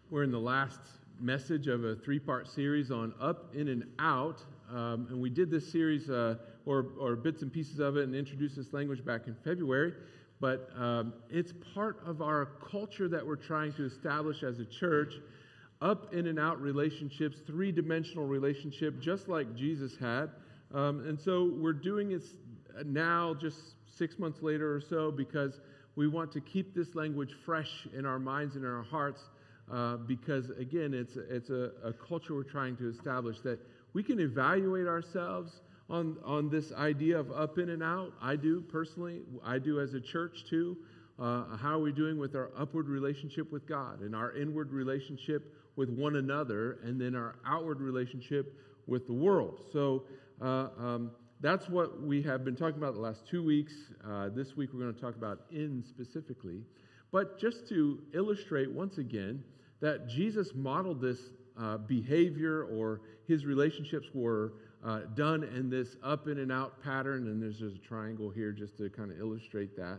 We're in the last message of a three-part series on Up, In, and Out. And we did this series, or bits and pieces of it, and introduced this language back in February. But it's part of our culture that we're trying to establish as a church. Up, in, and out relationships, three-dimensional relationship, just like Jesus had. And so we're doing it now, just 6 months later or so, because we want to keep this language fresh in our minds and in our hearts. Because, again, it's a culture we're trying to establish that we can evaluate ourselves on this idea of up, in, and out. I do, personally. I do as a church, too. How are we doing with our upward relationship with God and our inward relationship with one another, and then our outward relationship with the world? So that's what we have been talking about the last 2 weeks. This week we're going to talk about in specifically. But just to illustrate once again that Jesus modeled this behavior, or his relationships were done in this up, in, and out pattern, and there's a triangle here just to kind of illustrate that.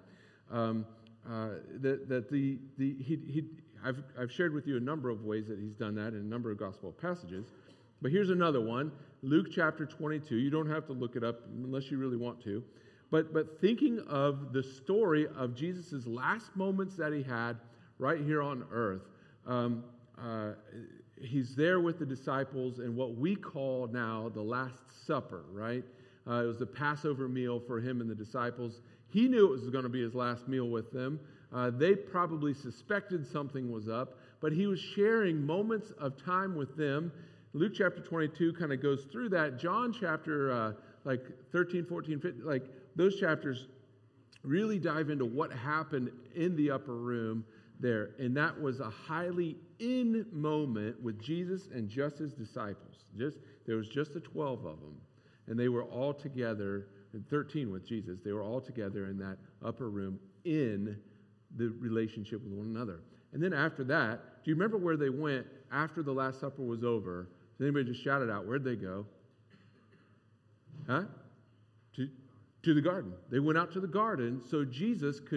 I've shared with you a number of ways that he's done that in a number of gospel passages. But here's another one, Luke chapter 22. You don't have to look it up unless you really want to. But thinking of the story of Jesus' last moments that he had right here on earth, he's there with the disciples in what we call now the Last Supper, right? It was the Passover meal for him and the disciples. He knew it was going to be his last meal with them. They probably suspected something was up, but he was sharing moments of time with them. Luke chapter 22 kind of goes through that. John chapter 13, 14, 15, those chapters really dive into what happened in the upper room there. And that was a highly in moment with Jesus and just his disciples. There was just the 12 of them. And they were all together, and 13 with Jesus. They were all together in that upper room in the relationship with one another. And then after that, do you remember where they went after the Last Supper was over? Does anybody just shout it out? Where'd they go? Huh? To the garden. They went out to the garden so Jesus so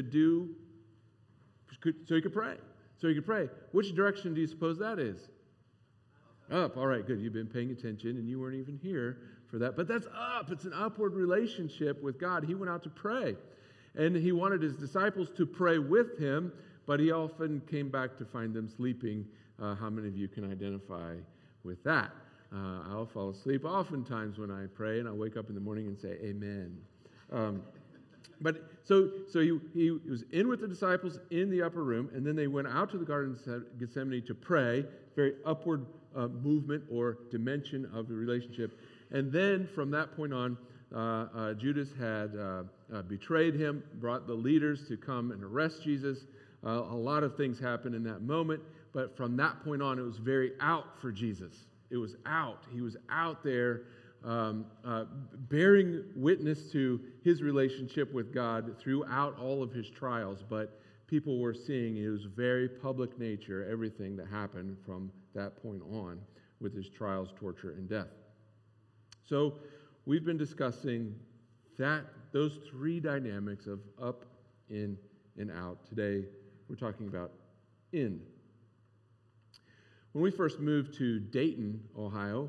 he could pray. So he could pray. Which direction do you suppose that is? Up. All right, good. You've been paying attention, and you weren't even here for that. But that's up. It's an upward relationship with God. He went out to pray. And he wanted his disciples to pray with him, but he often came back to find them sleeping. How many of you can identify with that? I'll fall asleep oftentimes when I pray, and I'll wake up in the morning and say, amen. But so he was in with the disciples in the upper room, and then they went out to the Garden of Gethsemane to pray, very upward movement or dimension of the relationship. And then from that point on, Judas had betrayed him, brought the leaders to come and arrest Jesus. A lot of things happened in that moment, but from that point on, it was very out for Jesus. It was out. He was out there bearing witness to his relationship with God throughout all of his trials, but people were seeing it was very public nature, everything that happened from that point on with his trials, torture, and death. So we've been discussing those three dynamics of up, in, and out. Today we're talking about in. When we first moved to Dayton, Ohio,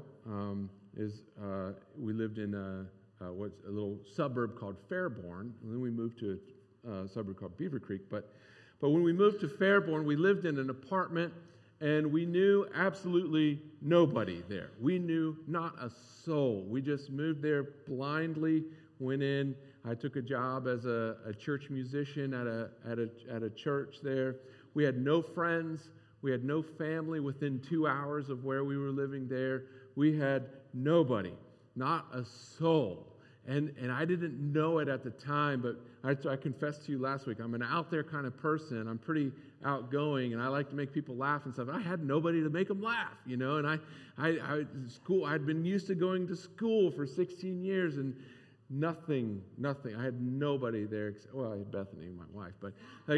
we lived in a little suburb called Fairborn, and then we moved to a suburb called Beaver Creek. But when we moved to Fairborn, we lived in an apartment, and we knew absolutely nobody there. We knew not a soul. We just moved there blindly, went in. I took a job as a church musician at a church there. We had no friends. We had no family within 2 hours of where we were living there. We had nobody, not a soul. And I didn't know it at the time, but I confessed to you last week, I'm an out there kind of person. I'm pretty outgoing, and I like to make people laugh and stuff. I had nobody to make them laugh, and I'd been used to going to school for 16 years, and nothing. I had nobody there. Well, I had Bethany, my wife, but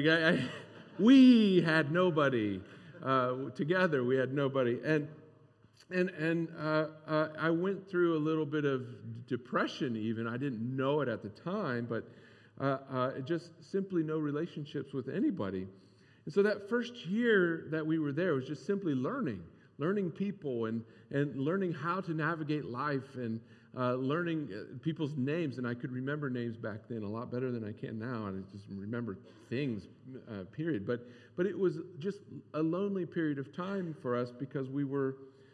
we had nobody. Together, we had nobody. And I went through a little bit of depression even. I didn't know it at the time, but just simply no relationships with anybody. And so that first year that we were there was just simply learning people and learning how to navigate life and learning people's names. And I could remember names back then a lot better than I can now. I just remember things, period. But it was just a lonely period of time for us because we were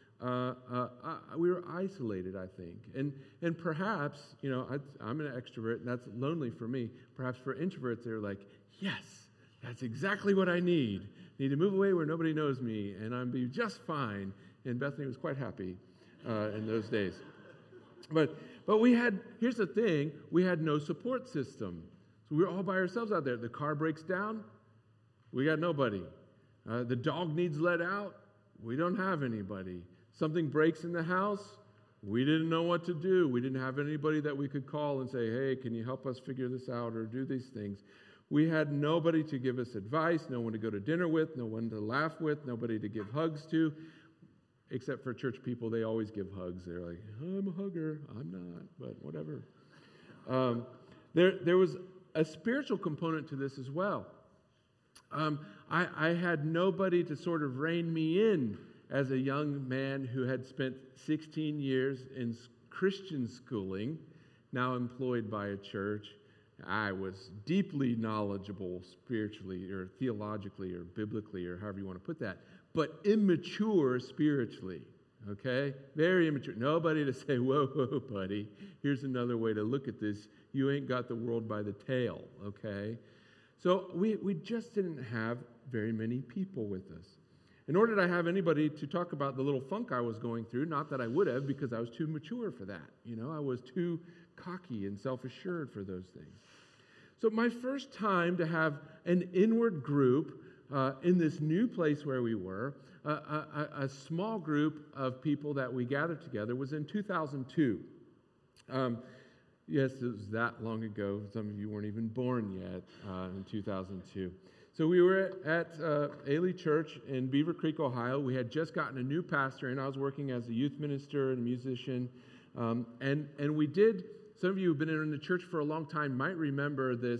isolated, I think. And perhaps, I'm an extrovert, and that's lonely for me. Perhaps for introverts, they're like, yes, that's exactly what I need. I need to move away where nobody knows me, and I'll be just fine. And Bethany was quite happy in those days. But here's the thing, we had no support system. So we were all by ourselves out there. The car breaks down, we got nobody. The dog needs let out, we don't have anybody. Something breaks in the house, we didn't know what to do. We didn't have anybody that we could call and say, hey, can you help us figure this out or do these things? We had nobody to give us advice, no one to go to dinner with, no one to laugh with, nobody to give hugs to. Except for church people, they always give hugs. They're like, I'm a hugger. I'm not, but whatever. There was a spiritual component to this as well. I had nobody to sort of rein me in as a young man who had spent 16 years in Christian schooling, now employed by a church. I was deeply knowledgeable spiritually or theologically or biblically or however you want to put that, but immature spiritually, okay? Very immature. Nobody to say, whoa, buddy, here's another way to look at this. You ain't got the world by the tail, okay? So we just didn't have very many people with us. In order to have anybody to talk about the little funk I was going through, not that I would have because I was too mature for that. I was too cocky and self-assured for those things. So my first time to have an inward group in this new place where we were, a small group of people that we gathered together was in 2002. Yes, it was that long ago. Some of you weren't even born yet in 2002. So we were at Ailey Church in Beaver Creek, Ohio. We had just gotten a new pastor, and I was working as a youth minister and a musician. And we did, some of you who've been in the church for a long time might remember this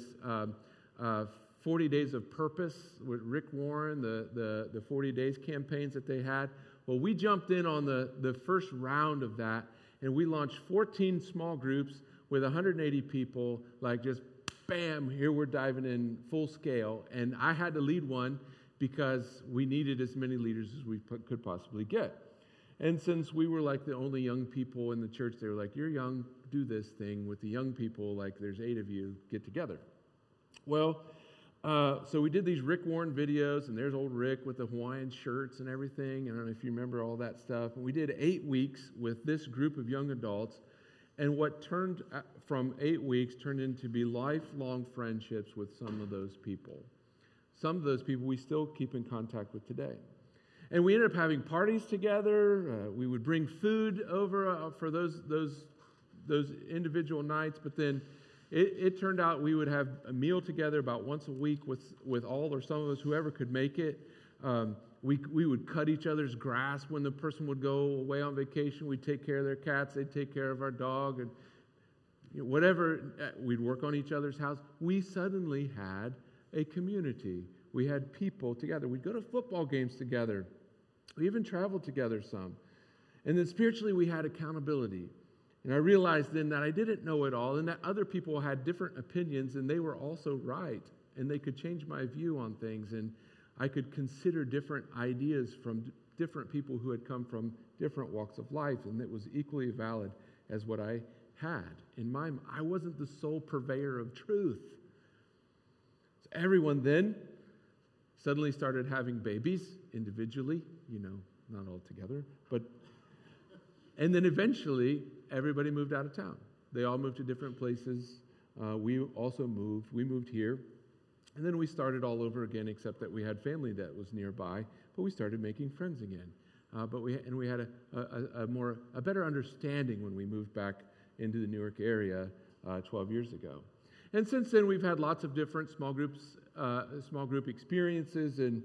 40 Days of Purpose with Rick Warren, the 40 Days campaigns that they had. Well, we jumped in on the first round of that, and we launched 14 small groups with 180 people, like just bam, here we're diving in full scale. And I had to lead one because we needed as many leaders as we could possibly get. And since we were like the only young people in the church, they were like, you're young, do this thing with the young people, like there's 8 of you, get together. Well, so we did these Rick Warren videos, and there's old Rick with the Hawaiian shirts and everything. I don't know if you remember all that stuff. And we did 8 weeks with this group of young adults. And what turned from 8 weeks turned into be lifelong friendships with some of those people. Some of those people we still keep in contact with today. And we ended up having parties together. We would bring food over for those individual nights. But then it turned out we would have a meal together about once a week with all or some of us, whoever could make it. We would cut each other's grass when the person would go away on vacation. We'd take care of their cats. They'd take care of our dog. And whatever, we'd work on each other's house. We suddenly had a community. We had people together. We'd go to football games together. We even traveled together some. And then spiritually, we had accountability. And I realized then that I didn't know it all and that other people had different opinions and they were also right. And they could change my view on things. And I could consider different ideas from different people who had come from different walks of life, and it was equally valid as what I had in my mind. I wasn't the sole purveyor of truth. So everyone then suddenly started having babies individually, not all together, and then eventually everybody moved out of town. They all moved to different places. We also moved. We moved here. And then we started all over again, except that we had family that was nearby, but we started making friends again. But we had a better understanding when we moved back into the Newark area 12 years ago. And since then, we've had lots of different small group experiences and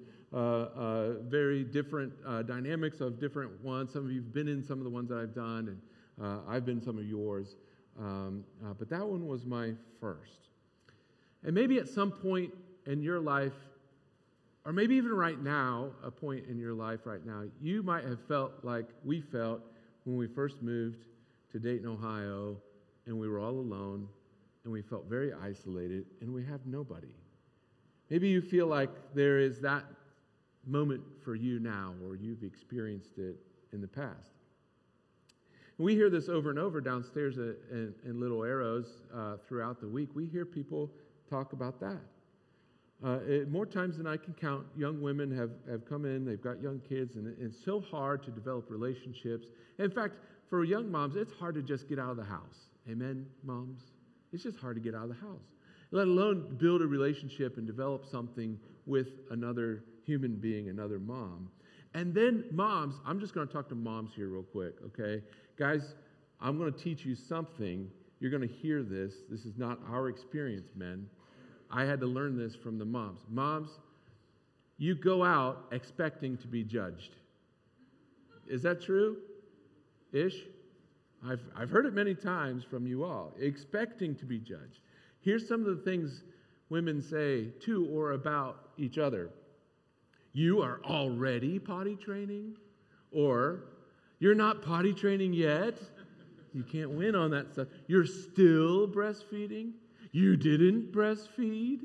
very different dynamics of different ones. Some of you've been in some of the ones that I've done, and I've been some of yours. But that one was my first. And maybe at some point in your life, Or maybe even right now, a point in your life right now, you might have felt like we felt when we first moved to Dayton, Ohio, and we were all alone, and we felt very isolated, and we have nobody. Maybe you feel like there is that moment for you now, or you've experienced it in the past. And we hear this over and over downstairs in Little Arrows throughout the week. We hear people talk about that. More times than I can count, young women have come in, they've got young kids, and it's so hard to develop relationships. In fact, for young moms, it's hard to just get out of the house. Amen, moms? It's just hard to get out of the house, let alone build a relationship and develop something with another human being, another mom. And then moms, I'm just going to talk to moms here real quick, okay? Guys, I'm going to teach you something. You're going to hear this. This is not our experience, men. I had to learn this from the moms. Moms, you go out expecting to be judged. Is that true? Ish? I've heard it many times from you all, expecting to be judged. Here's some of the things women say to or about each other. You are already potty training, or you're not potty training yet. You can't win on that stuff. You're still breastfeeding. You didn't breastfeed.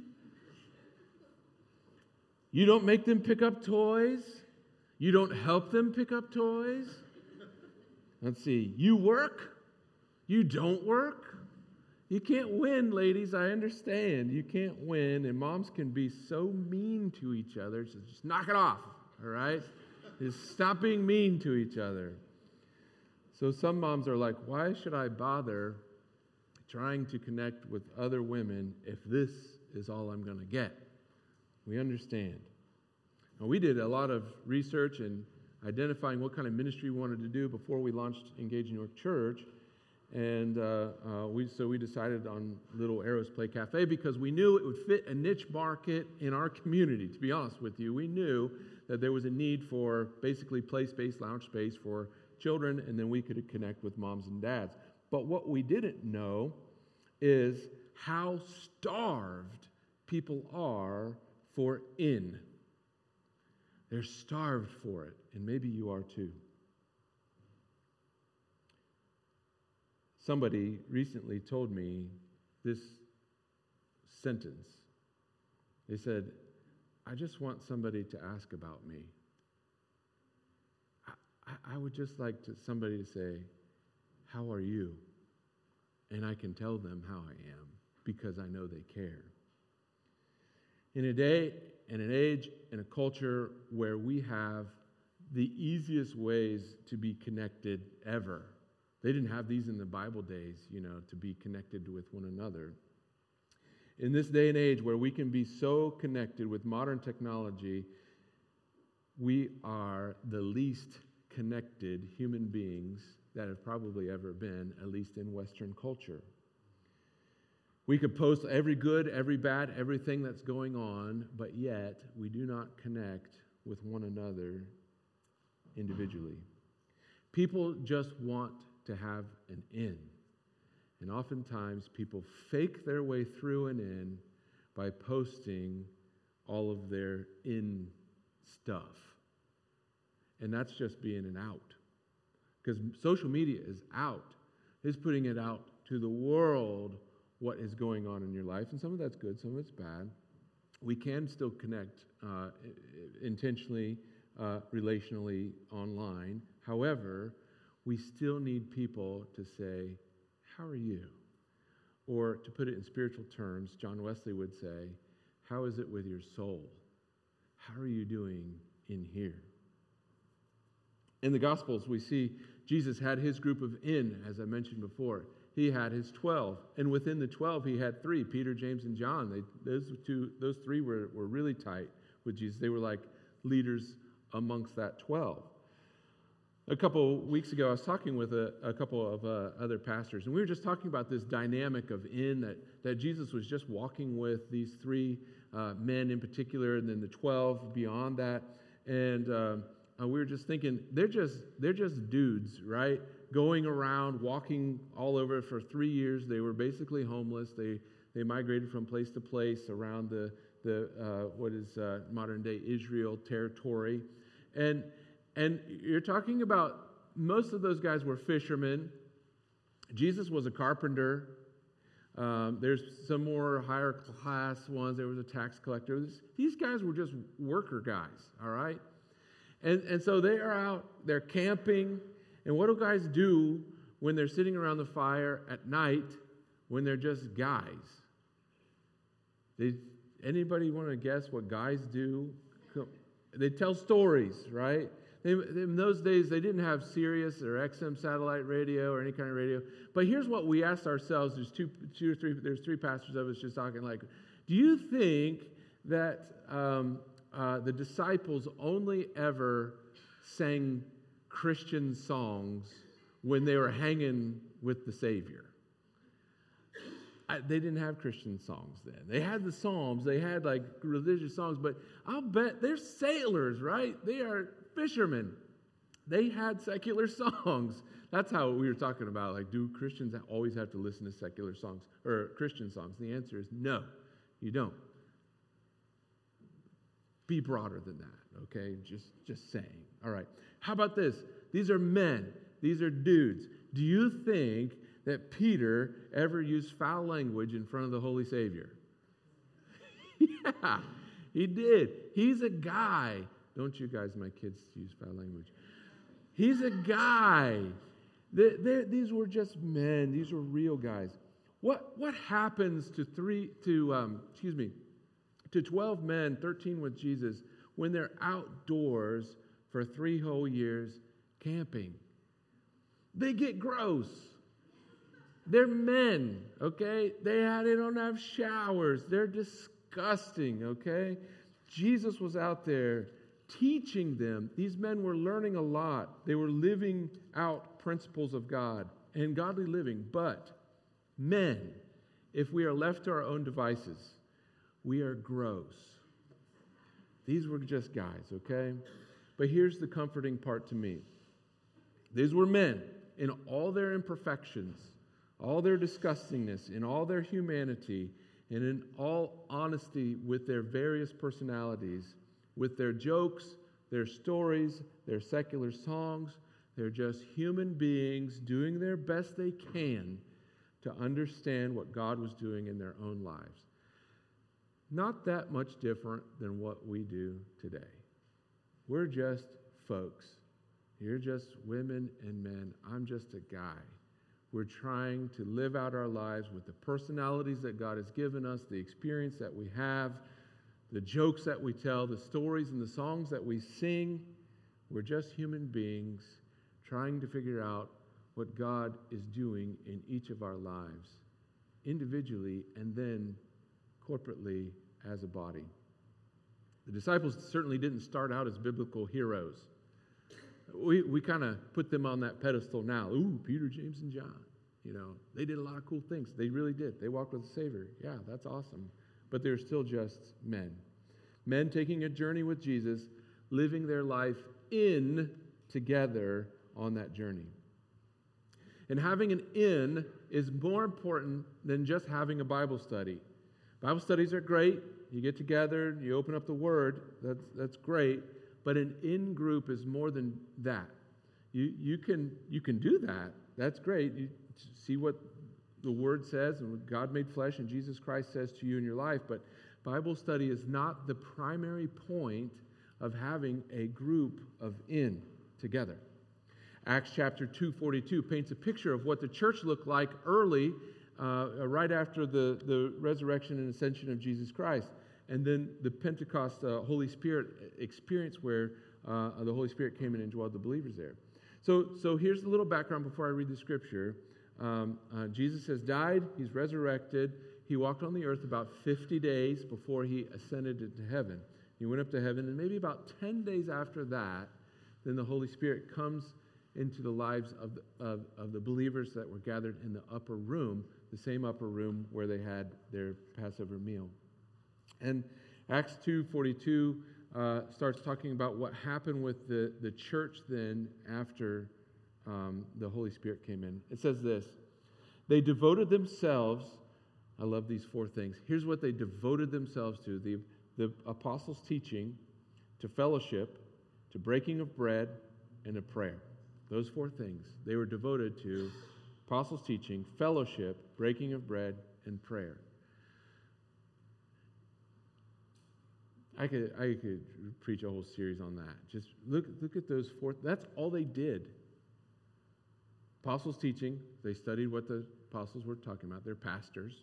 You don't make them pick up toys. You don't help them pick up toys. Let's see. You work. You don't work. You can't win, ladies. I understand. You can't win. And moms can be so mean to each other. So just knock it off, all right? Just stop being mean to each other. So some moms are like, why should I bother trying to connect with other women if this is all I'm going to get? We understand. Now, we did a lot of research and identifying what kind of ministry we wanted to do before we launched Engage New York Church. And we decided on Little Arrows Play Cafe because we knew it would fit a niche market in our community. To be honest with you, we knew that there was a need for basically play space, lounge space for children, and then we could connect with moms and dads. But what we didn't know is how starved people are for in. They're starved for it, and maybe you are too. Somebody recently told me this sentence. They said, I just want somebody to ask about me. I would just like somebody to say, how are you? And I can tell them how I am because I know they care. In a day and an age and a culture where we have the easiest ways to be connected ever. They didn't have these in the Bible days, to be connected with one another. In this day and age where we can be so connected with modern technology, we are the least connected human beings that have probably ever been, at least in Western culture. We could post every good, every bad, everything that's going on, but yet we do not connect with one another individually. People just want to have an in. And oftentimes people fake their way through an in by posting all of their in stuff. And that's just being an out. Because social media is out. It's putting it out to the world what is going on in your life. And some of that's good, some of it's bad. We can still connect intentionally, relationally online. However, we still need people to say, how are you? Or to put it in spiritual terms, John Wesley would say, how is it with your soul? How are you doing in here? In the Gospels, we see Jesus had his group of in, as I mentioned before. He had his 12. And within the 12, he had 3, Peter, James, and John. Those 3 were really tight with Jesus. They were like leaders amongst that 12. A couple weeks ago, I was talking with a couple of other pastors, and we were just talking about this dynamic of in that Jesus was just walking with these 3 men in particular, and then the 12 beyond that. And we were just thinking, they're just dudes, right? Going around, walking all over for 3 years. They were basically homeless. They migrated from place to place around the what is modern-day Israel territory. And you're talking about most of those guys were fishermen. Jesus was a carpenter. There's some more higher class ones. There was a tax collector. These guys were just worker guys, all right? And so they are out, they're camping. And what do guys do when they're sitting around the fire at night when they're just guys? Anybody want to guess what guys do? They tell stories, right? In those days, they didn't have Sirius or XM satellite radio or any kind of radio. But here's what we asked ourselves. There's three pastors of us just talking like, do you think that the disciples only ever sang Christian songs when they were hanging with the Savior? They didn't have Christian songs then. They had the Psalms. They had like religious songs. But I'll bet they're sailors, right? They are fishermen. They had secular songs. That's how we were talking about. Like, do Christians always have to listen to secular songs or Christian songs? The answer is no, you don't. Be broader than that, okay? Just saying. All right. How about this? These are men. These are dudes. Do you think that Peter ever used foul language in front of the Holy Savior? Yeah, he did. He's a guy. Don't you guys, my kids, use foul language. He's a guy. These were just men. These were real guys. What happens to 12 men, 13 with Jesus, when they're outdoors for 3 whole years camping? They get gross. They're men, okay? They don't have showers. They're disgusting, okay? Jesus was out there teaching them. These men were learning a lot. They were living out principles of God and godly living. But men, if we are left to our own devices, we are gross. These were just guys, okay? But here's the comforting part to me. These were men in all their imperfections, all their disgustingness, in all their humanity, and in all honesty with their various personalities, with their jokes, their stories, their secular songs. They're just human beings doing their best they can to understand what God was doing in their own lives. Not that much different than what we do today. We're just folks. You're just women and men. I'm just a guy. We're trying to live out our lives with the personalities that God has given us, the experience that we have, the jokes that we tell, the stories and the songs that we sing. We're just human beings trying to figure out what God is doing in each of our lives, individually and then corporately as a body. The disciples certainly didn't start out as biblical heroes. We kind of put them on that pedestal now. Ooh, Peter, James, and John. They did a lot of cool things. They really did. They walked with the Savior. Yeah, that's awesome. But they're still just men. Men taking a journey with Jesus, living their life in together on that journey. And having an in is more important than just having a Bible study. Bible studies are great. You get together, you open up the Word. That's great. But an in group is more than that. You can do that. That's great. You see what the Word says and what God made flesh and Jesus Christ says to you in your life. But Bible study is not the primary point of having a group of in together. Acts chapter 2:42 paints a picture of what the church looked like early, right after the resurrection and ascension of Jesus Christ. And then the Pentecost Holy Spirit experience where the Holy Spirit came in and dwelled the believers there. So here's a little background before I read the scripture. Jesus has died. He's resurrected. He walked on the earth about 50 days before he ascended into heaven. He went up to heaven, and maybe about 10 days after that, then the Holy Spirit comes into the lives of the believers that were gathered in the upper room, the same upper room where they had their Passover meal. And Acts 2:42 starts talking about what happened with the church then after the Holy Spirit came in. It says this: they devoted themselves, I love these 4 things. Here's what they devoted themselves to. the apostles' teaching, to fellowship, to breaking of bread, and to prayer. Those 4 things. They were devoted to apostles' teaching, fellowship, breaking of bread, and prayer. I could preach a whole series on that. Just look at those 4. That's all they did. Apostles' teaching, they studied what the apostles were talking about. They're pastors.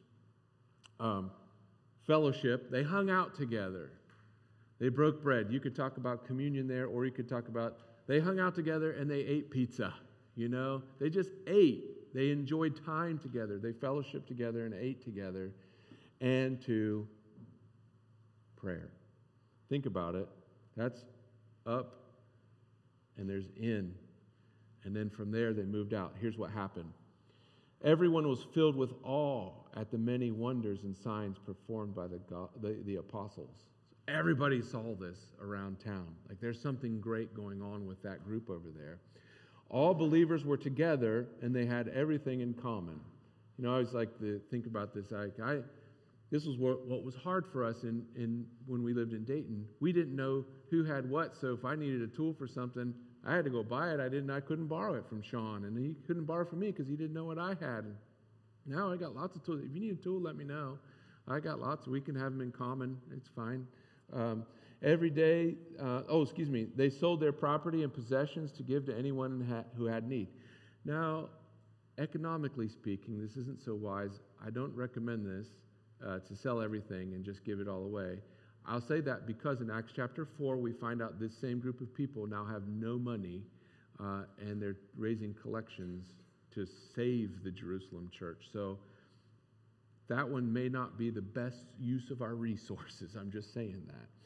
Fellowship, they hung out together. They broke bread. You could talk about communion there, or you could talk about they hung out together and they ate pizza. They just ate. They enjoyed time together. They fellowshiped together and ate together. And to prayer. Think about it. That's up and there's in. And then from there they moved out. Here's what happened. Everyone was filled with awe at the many wonders and signs performed by the apostles. Everybody saw this around town. Like there's something great going on with that group over there. All believers were together and they had everything in common. I always like to think about this. This was what was hard for us in when we lived in Dayton. We didn't know who had what, so if I needed a tool for something, I had to go buy it. I couldn't borrow it from Sean, and he couldn't borrow from me because he didn't know what I had. And now I got lots of tools. If you need a tool, let me know. I got lots. We can have them in common. It's fine. Every day, they sold their property and possessions to give to anyone who had need. Now, economically speaking, this isn't so wise. I don't recommend this to sell everything and just give it all away. I'll say that because in Acts chapter 4, we find out this same group of people now have no money, and they're raising collections to save the Jerusalem church. So that one may not be the best use of our resources. I'm just saying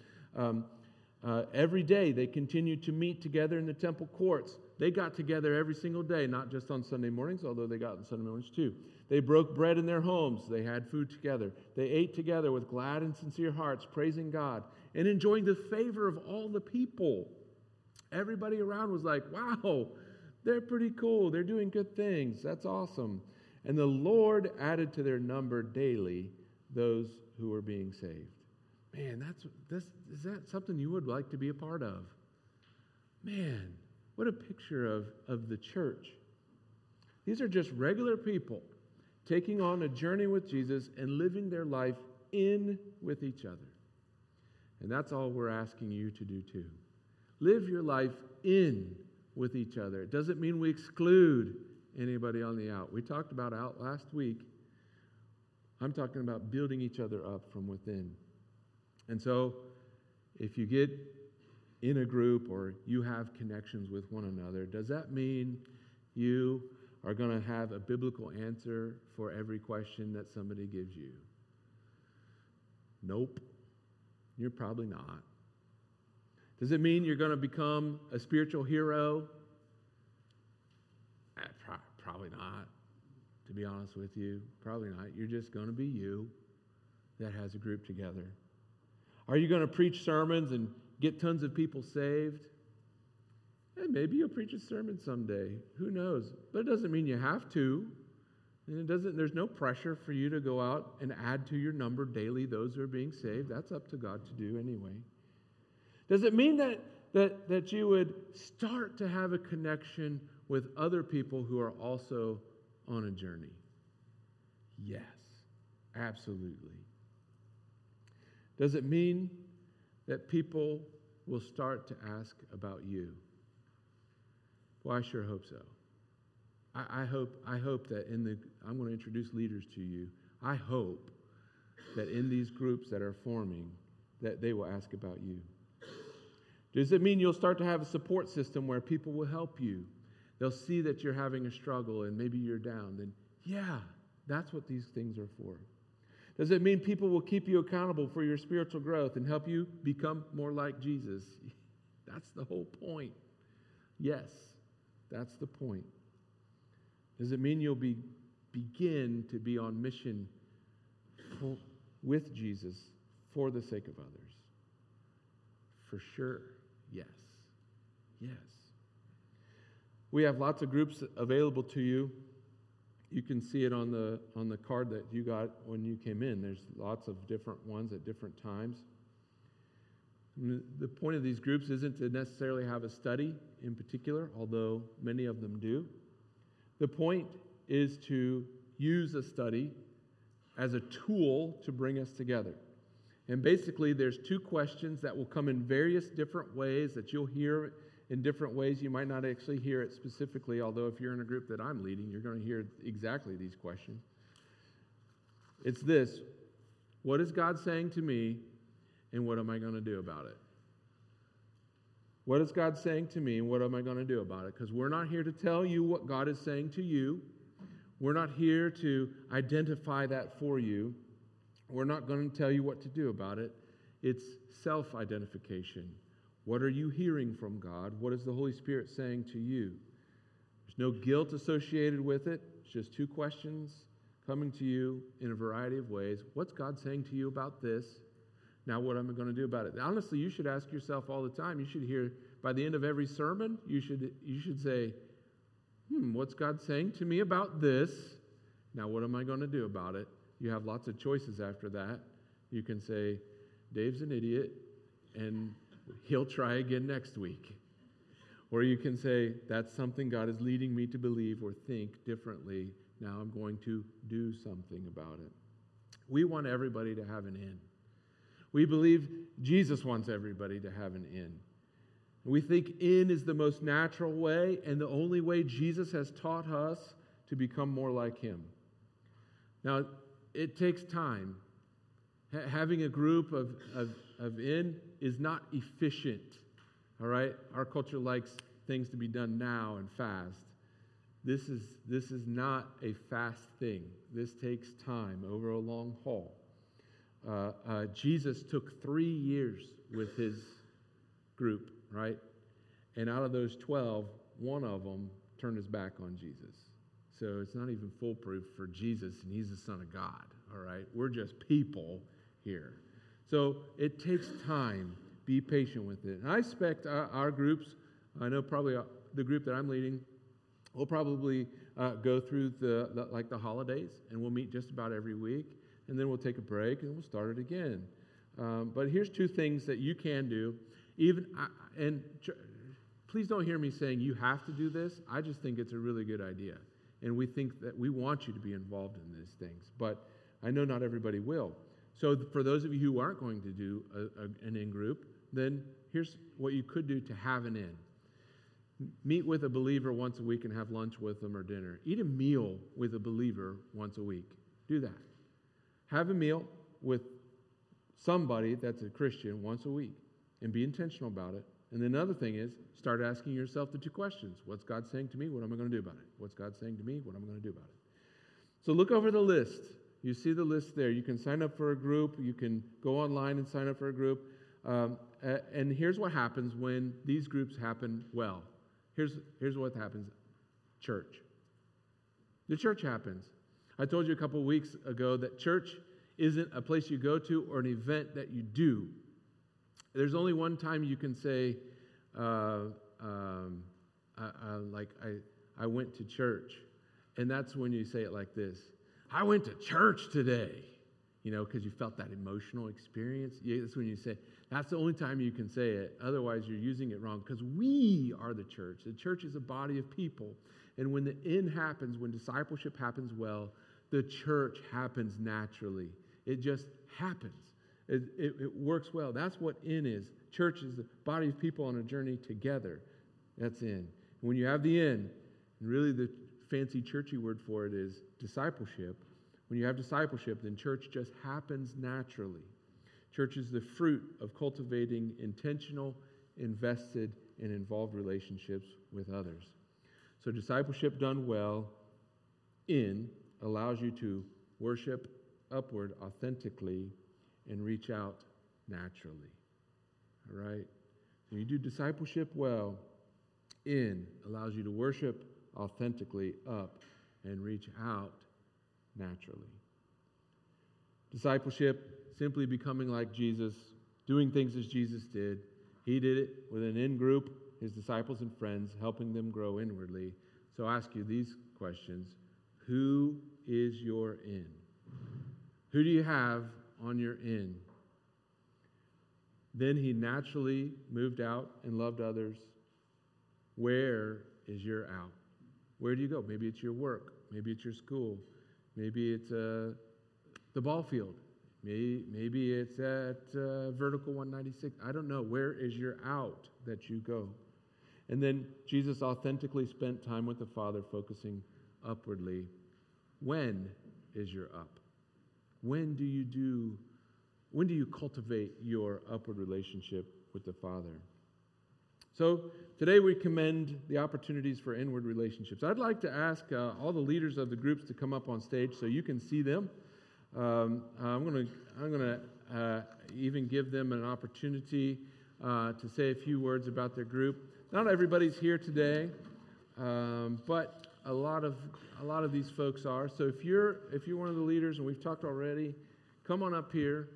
that. Every day they continued to meet together in the temple courts. They got together every single day, not just on Sunday mornings, although they got on Sunday mornings too. They broke bread in their homes. They had food together. They ate together with glad and sincere hearts, praising God and enjoying the favor of all the people. Everybody around was like, wow, they're pretty cool. They're doing good things. That's awesome. And the Lord added to their number daily those who were being saved. Man, is that something you would like to be a part of? Man, what a picture of the church. These are just regular people taking on a journey with Jesus and living their life in with each other. And that's all we're asking you to do too. Live your life in with each other. It doesn't mean we exclude anybody on the out. We talked about out last week. I'm talking about building each other up from within. And so if you get in a group or you have connections with one another, does that mean you are going to have a biblical answer for every question that somebody gives you? Nope. You're probably not. Does it mean you're going to become a spiritual hero? Probably not, to be honest with you. Probably not. You're just going to be you that has a group together. Are you going to preach sermons and get tons of people saved? Hey, maybe you'll preach a sermon someday. Who knows? But it doesn't mean you have to. And there's no pressure for you to go out and add to your number daily those who are being saved. That's up to God to do anyway. Does it mean that you would start to have a connection with other people who are also on a journey? Yes, absolutely. Does it mean that people will start to ask about you? Well, I sure hope so. I hope that I'm going to introduce leaders to you. I hope that in these groups that are forming, that they will ask about you. Does it mean you'll start to have a support system where people will help you? They'll see that you're having a struggle and maybe you're down. Then, yeah, that's what these things are for. Does it mean people will keep you accountable for your spiritual growth and help you become more like Jesus? That's the whole point. Yes, that's the point. Does it mean you'll begin to be on mission with Jesus for the sake of others? For sure, yes. Yes. We have lots of groups available to you. You can see it on the card that you got when you came in. There's lots of different ones at different times. The point of these groups isn't to necessarily have a study in particular, although many of them do. The point is to use a study as a tool to bring us together. And basically, there's two questions that will come in various different ways that you'll hear in different ways. You might not actually hear it specifically, although if you're in a group that I'm leading, you're going to hear exactly these questions. It's this: what is God saying to me, and what am I going to do about it? What is God saying to me, and what am I going to do about it? Because we're not here to tell you what God is saying to you. We're not here to identify that for you. We're not going to tell you what to do about it. It's self-identification. What are you hearing from God? What is the Holy Spirit saying to you? There's no guilt associated with it. It's just two questions coming to you in a variety of ways. What's God saying to you about this? Now what am I going to do about it? Honestly, you should ask yourself all the time. You should hear, by the end of every sermon, you should say, what's God saying to me about this? Now what am I going to do about it? You have lots of choices after that. You can say, Dave's an idiot, and he'll try again next week. Or you can say, that's something God is leading me to believe or think differently. Now I'm going to do something about it. We want everybody to have an end. We believe Jesus wants everybody to have an end. We think in is the most natural way and the only way Jesus has taught us to become more like him. Now, it takes time. Having a group of in is not efficient, all right? Our culture likes things to be done now and fast. This is not a fast thing. This takes time over a long haul. Jesus took 3 years with his group, right? And out of those 12, one of them turned his back on Jesus. So it's not even foolproof for Jesus, and he's the Son of God, all right? We're just people here. So it takes time. Be patient with it. And I expect our groups, I know probably the group that I'm leading, we'll probably go through the holidays, and we'll meet just about every week, and then we'll take a break, and we'll start it again. But here's two things that you can do. Please don't hear me saying you have to do this. I just think it's a really good idea. And we think that we want you to be involved in these things. But I know not everybody will. So for those of you who aren't going to do an in-group, then here's what you could do to have an in. Meet with a believer once a week and have lunch with them or dinner. Eat a meal with a believer once a week. Do that. Have a meal with somebody that's a Christian once a week and be intentional about it. And then another thing is, start asking yourself the two questions. What's God saying to me? What am I going to do about it? What's God saying to me? What am I going to do about it? So look over the list. You see the list there. You can sign up for a group. You can go online and sign up for a group. And here's what happens when these groups happen well. Here's what happens. Church. The church happens. I told you a couple of weeks ago that church isn't a place you go to or an event that you do. There's only one time you can say, I went to church. And that's when you say it like this. I went to church today. Because you felt that emotional experience. That's when you say, that's the only time you can say it. Otherwise, you're using it wrong. Because we are the church. The church is a body of people. And when the in happens, when discipleship happens well, the church happens naturally. It just happens. It works well. That's what in is. Church is the body of people on a journey together. That's in. And when you have the in, and really the fancy churchy word for it is discipleship. When you have discipleship, then church just happens naturally. Church is the fruit of cultivating intentional, invested, and involved relationships with others. So discipleship done well in allows you to worship upward authentically and reach out naturally. All right? When you do discipleship well, in allows you to worship authentically up and reach out naturally. Discipleship, simply becoming like Jesus, doing things as Jesus did. He did it with an in-group, his disciples and friends, helping them grow inwardly. So I ask you these questions. Who is your in? Who do you have on your in? Then he naturally moved out and loved others. Where is your out? Where do you go? Maybe it's your work. Maybe it's your school. Maybe it's the ball field. Maybe it's at Vertical 196. I don't know. Where is your out that you go? And then Jesus authentically spent time with the Father, focusing upwardly. When is your up? When do you cultivate your upward relationship with the Father? So today we commend the opportunities for inward relationships. I'd like to ask all the leaders of the groups to come up on stage so you can see them. I'm going to even give them an opportunity to say a few words about their group. Not everybody's here today, but a lot of these folks are. So if you're one of the leaders, and we've talked already, come on up here.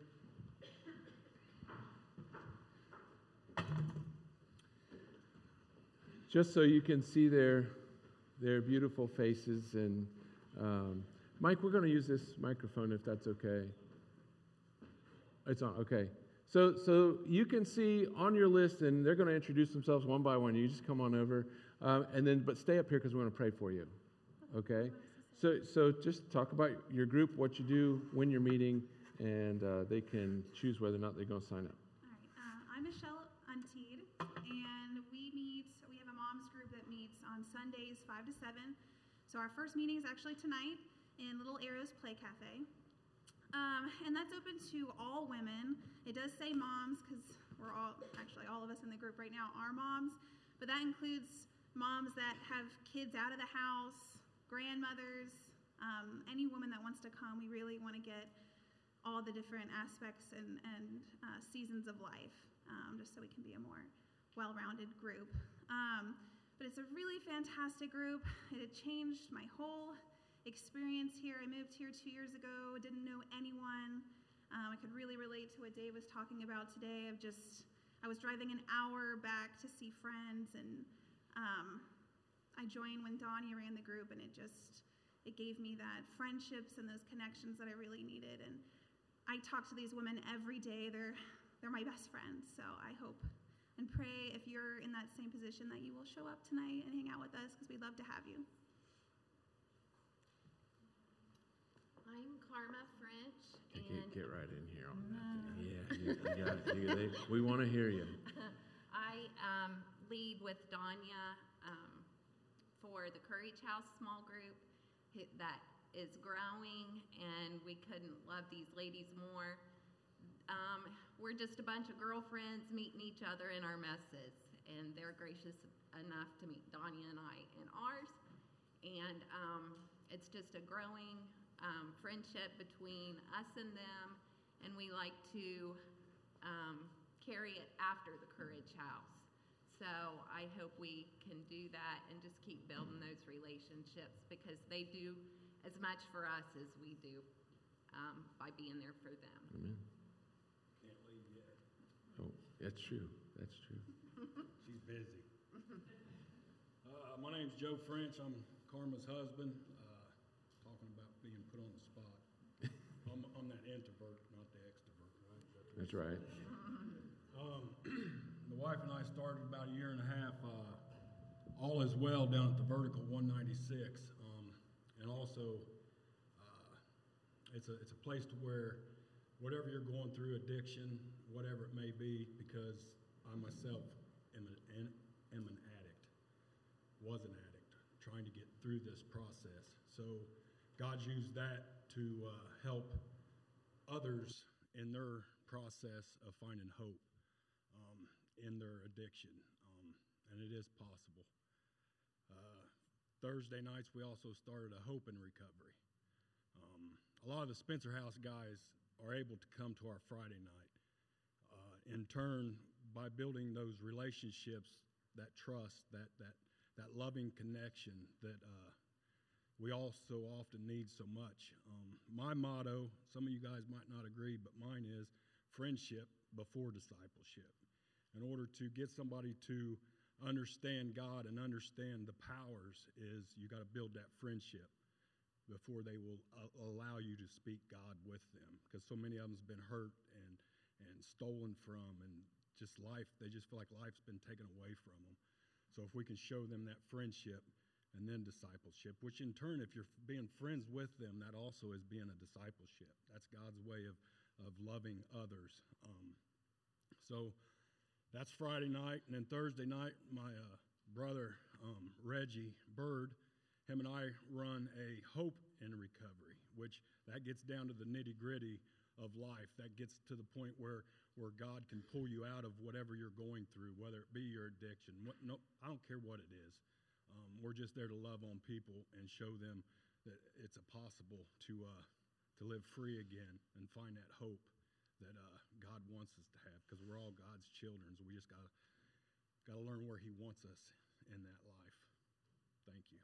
Just so you can see their beautiful faces. And Mike, we're going to use this microphone if that's okay. It's on, okay. So you can see on your list, and they're going to introduce themselves one by one. You just come on over, but stay up here because we want to pray for you. Okay. So just talk about your group, what you do, when you're meeting, and they can choose whether or not they're going to sign up. All right. I'm Michelle Unteed, and we have a mom's group that meets on Sundays 5 to 7. So our first meeting is actually tonight in Little Arrows Play Cafe. And that's open to all women. It does say moms because we're all of us in the group right now are moms, but that includes moms that have kids out of the house, grandmothers, any woman that wants to come. We really want to get all the different aspects and seasons of life, just so we can be a more well-rounded group. But it's a really fantastic group. It had changed my whole experience here. I moved here 2 years ago, didn't know anyone. I could really relate to what Dave was talking about today. I was driving an hour back to see friends, and I joined when Donnie ran the group, and it gave me that friendships and those connections that I really needed. And I talk to these women every day. They're my best friends. So I hope and pray if you're in that same position that you will show up tonight and hang out with us because we'd love to have you. I'm Karma French, and Get right in here on that. Yeah, you got it. We want to hear you. I lead with Danya for the Courage House small group that is growing, and we couldn't love these ladies more. We're just a bunch of girlfriends meeting each other in our messes, and they're gracious enough to meet Danya and I in ours. And it's just a growing friendship between us and them, and we like to carry it after the Courage House. So I hope we can do that and just keep building those relationships because they do as much for us as we do by being there for them. Amen. Can't leave yet. Oh, that's true. She's busy. My name's Joe French. I'm Karma's husband. Talking about being put on the spot. I'm that introvert, not the extrovert, right? That's right. The wife and I started about a year and a half. All is well down at the Vertical 196, and also it's a place to where whatever you're going through, addiction, whatever it may be, because I myself am an addict, was an addict, trying to get through this process. So God's used that to help others in their process of finding hope in their addiction, and it is possible. Thursday nights, we also started a Hope in Recovery. A lot of the Spencer House guys are able to come to our Friday night. In turn, by building those relationships, that trust, that loving connection that we all so often need so much. My motto, some of you guys might not agree, but mine is friendship before discipleship. In order to get somebody to understand God and understand the powers is you got to build that friendship before they will allow you to speak God with them, because so many of them's been hurt and stolen from, and just life, they just feel like life's been taken away from them. So if we can show them that friendship and then discipleship, which in turn, if you're being friends with them, that also is being a discipleship. That's God's way of loving others. So that's Friday night. And then Thursday night, my brother, Reggie Bird, him and I run a Hope in Recovery, which that gets down to the nitty-gritty of life. That gets to the point where God can pull you out of whatever you're going through, whether it be your addiction. I don't care what it is. We're just there to love on people and show them that it's possible to live free again and find that hope that God wants us to have, because we're all God's children. So we just got to learn where He wants us in that life. Thank you.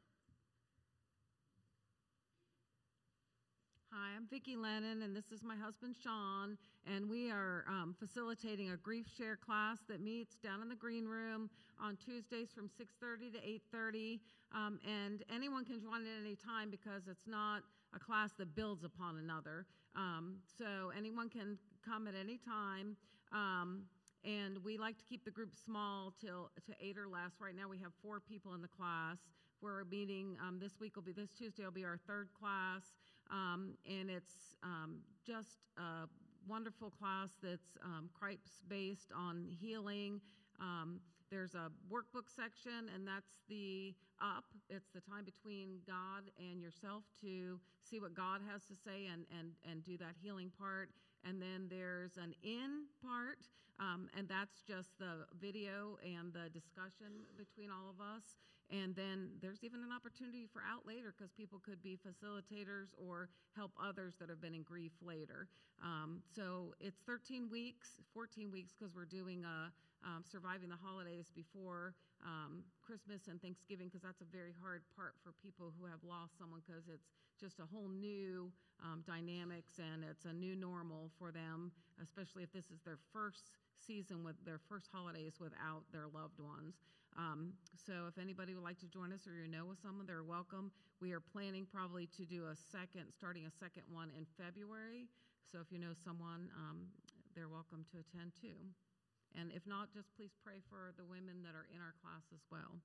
Hi, I'm Vicki Lennon, and this is my husband, Sean, and we are facilitating a grief share class that meets down in the green room on Tuesdays from 6:30 to 8:30, and anyone can join at any time because it's not a class that builds upon another, so anyone can come at any time, and we like to keep the group small to 8 or less. Right now we have 4 people in the class. We're meeting this Tuesday will be our 3rd class, and it's just a wonderful class that's Christ-based on healing. There's a workbook section, and that's it's the time between God and yourself to see what God has to say and do that healing part. And then there's an in part, and that's just the video and the discussion between all of us. And then there's even an opportunity for out later, because people could be facilitators or help others that have been in grief later. So it's 14 weeks, because we're doing surviving the holidays before Christmas and Thanksgiving, because that's a very hard part for people who have lost someone, because it's just a whole new dynamics, and it's a new normal for them, especially if this is their first season with their first holidays without their loved ones. So if anybody would like to join us, or you know of someone, they're welcome. We are planning probably to do starting a second one in February. So if you know someone, they're welcome to attend too. And if not, just please pray for the women that are in our class as well.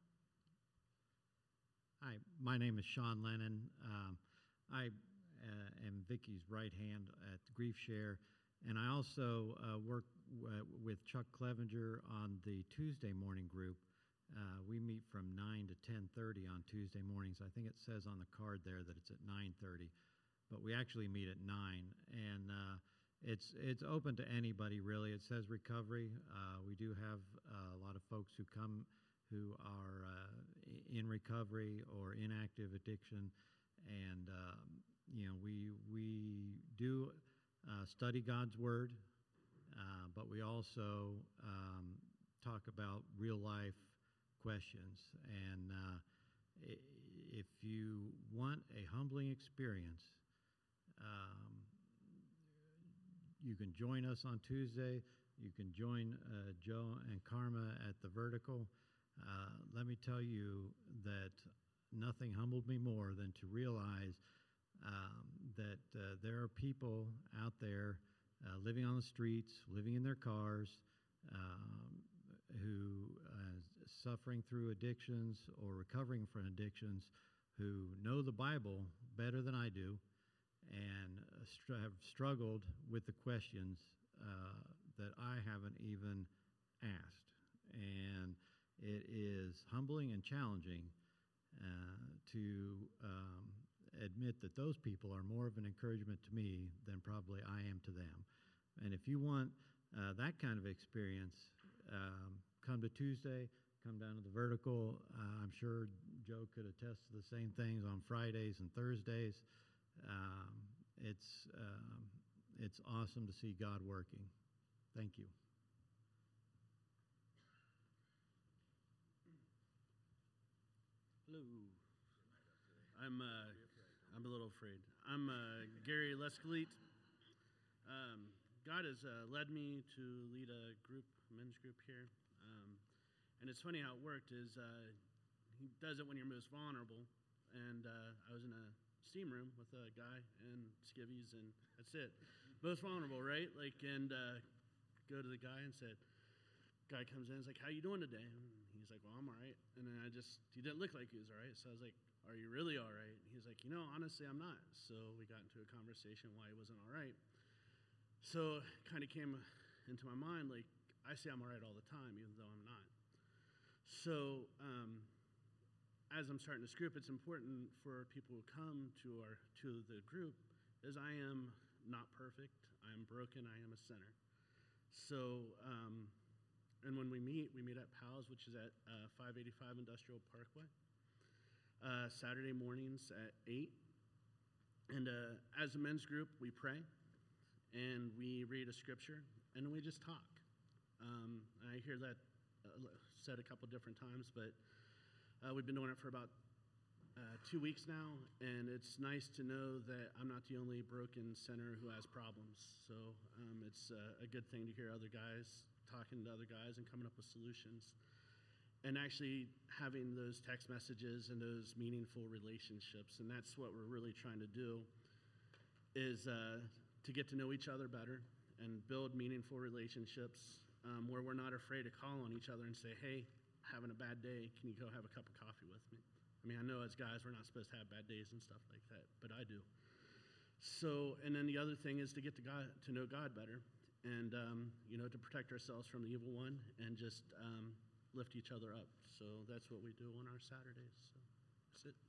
Hi, my name is Sean Lennon. I am Vicki's right hand at Grief Share, and I also work with Chuck Clevenger on the Tuesday morning group. We meet from 9 to 10:30 on Tuesday mornings. I think it says on the card there that it's at 9:30, but we actually meet at 9, and it's open to anybody, really. It says recovery. We do have a lot of folks who come who are in recovery or in active addiction, and we do study God's Word, but we also talk about real life questions. And if you want a humbling experience, you can join us on Tuesday. You can join Joe and Karma at the Vertical. Let me tell you that nothing humbled me more than to realize that there are people out there living on the streets, living in their cars, who suffering through addictions or recovering from addictions, who know the Bible better than I do, and have struggled with the questions that I haven't even asked. And it is humbling and challenging to admit that those people are more of an encouragement to me than probably I am to them. And if you want that kind of experience, come to Tuesday, come down to the Vertical. I'm sure Joe could attest to the same things on Fridays and Thursdays. It's awesome to see God working. Thank you. Hello. I'm a little afraid. I'm Gary Lescalite. God has led me to lead a men's group here. And it's funny how it worked is he does it when you're most vulnerable. And I was in a steam room with a guy and skivvies, and that's it. Most vulnerable, right? And go to the guy and said, guy comes in, he's like, how you doing today? And he's like, well, I'm all right. And then he didn't look like he was all right. So I was like, are you really all right? He's like, honestly, I'm not. So we got into a conversation why he wasn't all right. So it kind of came into my mind, like, I say I'm all right all the time, even though I'm not. So as I'm starting this group, it's important for people who come to the group, as I am not perfect, I am broken, I am a sinner. So, and when we meet at PALS, which is at 585 Industrial Parkway, Saturday mornings at 8. And as a men's group, we pray, and we read a scripture, and we just talk. I hear that said a couple different times, but we've been doing it for about 2 weeks now, and it's nice to know that I'm not the only broken sinner who has problems. So it's a good thing to hear other guys talking to other guys and coming up with solutions. And actually having those text messages and those meaningful relationships. And that's what we're really trying to do, is to get to know each other better and build meaningful relationships where we're not afraid to call on each other and say, hey, having a bad day, can you go have a cup of coffee with me? I mean, I know as guys we're not supposed to have bad days and stuff like that, but I do. So, and then the other thing is to get to know God better, and to protect ourselves from the evil one, and just lift each other up. So that's what we do on our Saturdays. So that's it.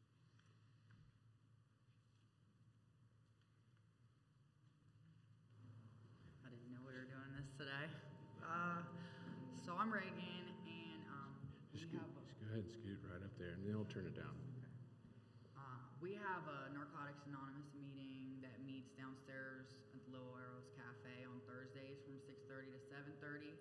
I didn't know we were doing this today. So I'm Reagan, and Just go ahead and scoot right up there, and then we'll turn it down. we have a Narcotics Anonymous meeting that meets downstairs at the Little Arrows Cafe on Thursdays from 6:30 to 7:30.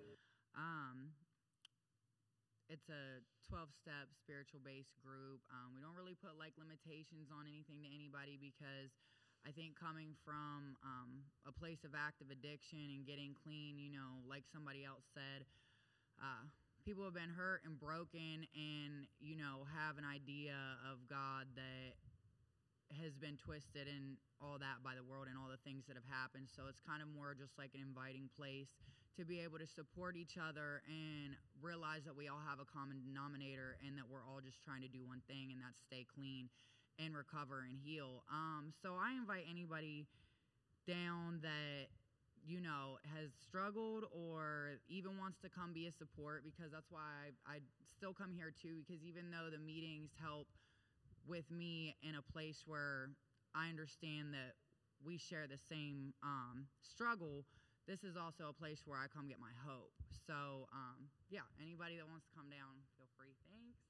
It's a 12-step spiritual-based group. We don't really put limitations on anything to anybody, because I think coming from a place of active addiction and getting clean, like somebody else said, people have been hurt and broken and, have an idea of God that has been twisted and all that by the world and all the things that have happened. So it's kind of more just like an inviting place to be able to support each other and realize that we all have a common denominator and that we're all just trying to do one thing, and that's stay clean and recover and heal. So I invite anybody down that has struggled or even wants to come be a support, because that's why I still come here too, because even though the meetings help with me in a place where I understand that we share the same struggle, this is also a place where I come get my hope. So anybody that wants to come down, feel free. Thanks.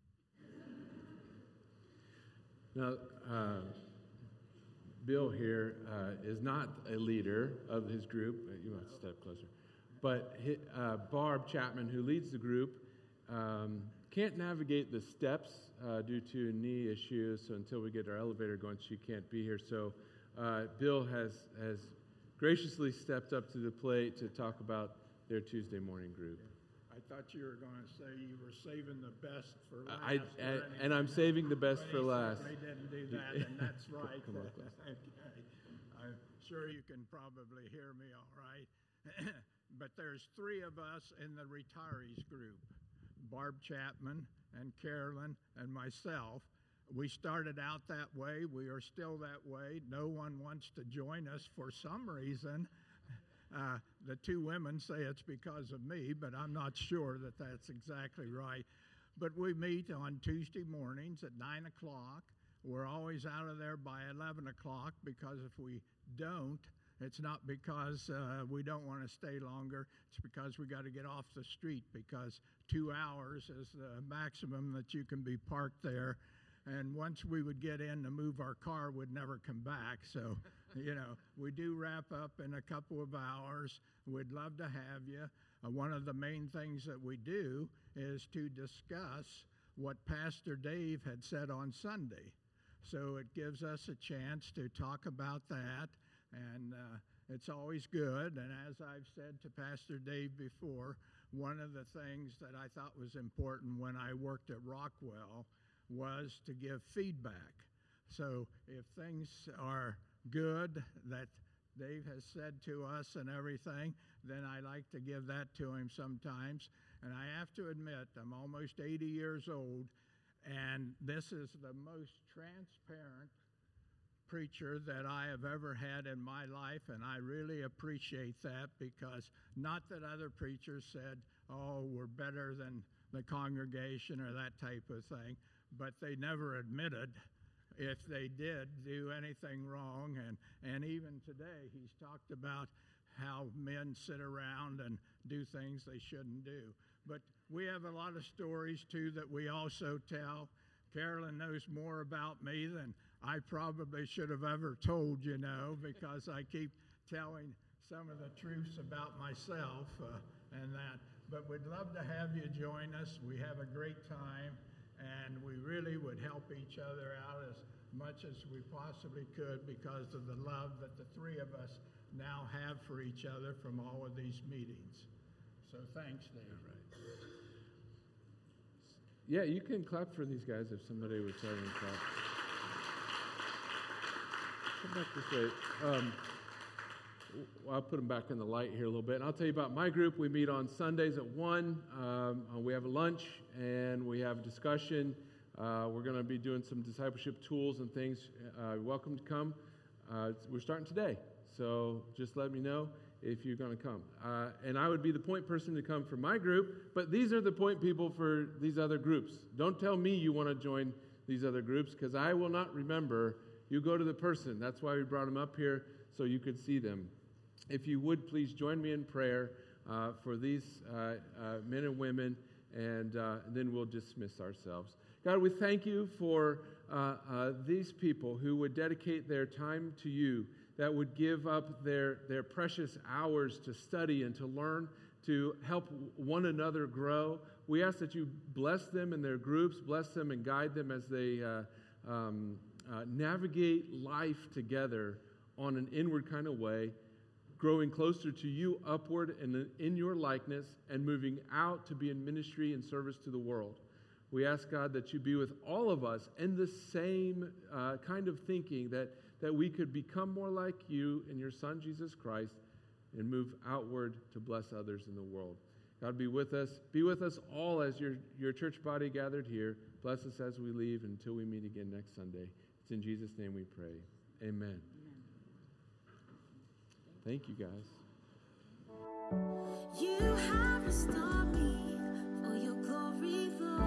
Now, Bill here is not a leader of his group. You want to step closer. But Barb Chapman, who leads the group, can't navigate the steps due to knee issues. So until we get our elevator going, she can't be here. So Bill has graciously stepped up to the plate to talk about their Tuesday morning group. I thought you were going to say you were saving the best for last. And I'm saving the best for last. They didn't do that, and that's right. I'm sure you can probably hear me all right. But there's three of us in the retirees group, Barb Chapman and Carolyn and myself. We started out that way. We are still that way. No one wants to join us for some reason. The two women say it's because of me, but I'm not sure that that's exactly right. But we meet on Tuesday mornings at 9 o'clock. We're always out of there by 11 o'clock, because if we don't, it's not because we don't want to stay longer. It's because we got to get off the street, because 2 hours is the maximum that you can be parked there. And once we would get in to move our car, we'd never come back. So, we do wrap up in a couple of hours. We'd love to have you. One of the main things that we do is to discuss what Pastor Dave had said on Sunday. So it gives us a chance to talk about that, and it's always good. And as I've said to Pastor Dave before, one of the things that I thought was important when I worked at Rockwell was to give feedback. So if things are good that Dave has said to us and everything, then I like to give that to him sometimes. And I have to admit, I'm almost 80 years old, and this is the most transparent preacher that I have ever had in my life, and I really appreciate that, because not that other preachers said, oh, we're better than the congregation or that type of thing, but they never admitted if they did do anything wrong. And even today, he's talked about how men sit around and do things they shouldn't do. But we have a lot of stories, too, that we also tell. Carolyn knows more about me than I probably should have ever told, because I keep telling some of the truths about myself and that. But we'd love to have you join us. We have a great time, and we really would help each other out as much as we possibly could because of the love that the three of us now have for each other from all of these meetings. So thanks, Dave. Yeah, you can clap for these guys if somebody would tell them to clap. Come back this way. I'll put them back in the light here a little bit. And I'll tell you about my group. We meet on Sundays at 1. We have a lunch, and we have a discussion. We're going to be doing some discipleship tools and things. You're welcome to come. We're starting today, so just let me know if you're going to come. And I would be the point person to come for my group, but these are the point people for these other groups. Don't tell me you want to join these other groups, because I will not remember. You go to the person. That's why we brought them up here, so you could see them. If you would, please join me in prayer for these men and women, and then we'll dismiss ourselves. God, we thank you for these people who would dedicate their time to you, that would give up their precious hours to study and to learn, to help one another grow. We ask that you bless them in their groups, bless them and guide them as they navigate life together on an inward kind of way, growing closer to you upward and in your likeness, and moving out to be in ministry and service to the world. We ask, God, that you be with all of us in the same kind of thinking, that we could become more like you in your Son, Jesus Christ, and move outward to bless others in the world. God, be with us. Be with us all as your church body gathered here. Bless us as we leave until we meet again next Sunday. It's in Jesus' name we pray. Amen. Thank you, guys. You have restored me for your glory, Lord.